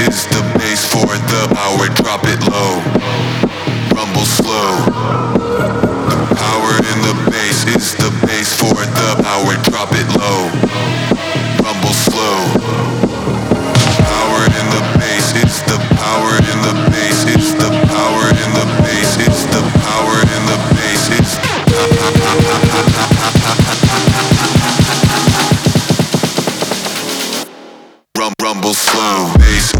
is the bass for the power, drop it low, rumble slow. The power in the bass is the bass for the power, drop it low, rumble slow. Power in the bass, it's the power in the bass, it's the power in the bass, it's the power in the bass, it's rumble slow. Bass,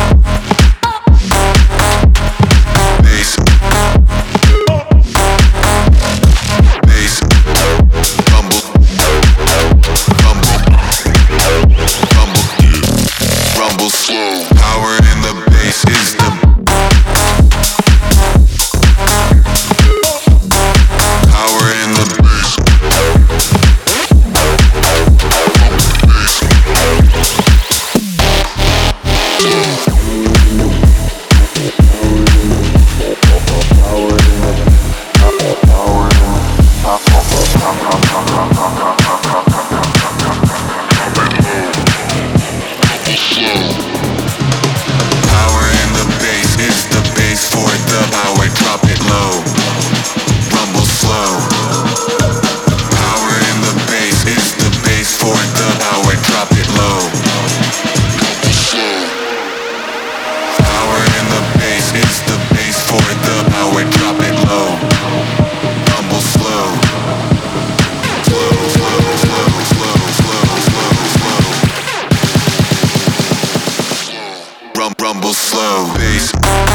bass, bass, rumble, rumble, rumble, rumble slow. Power in the bass is the power in the bass. Rumble slow, bass.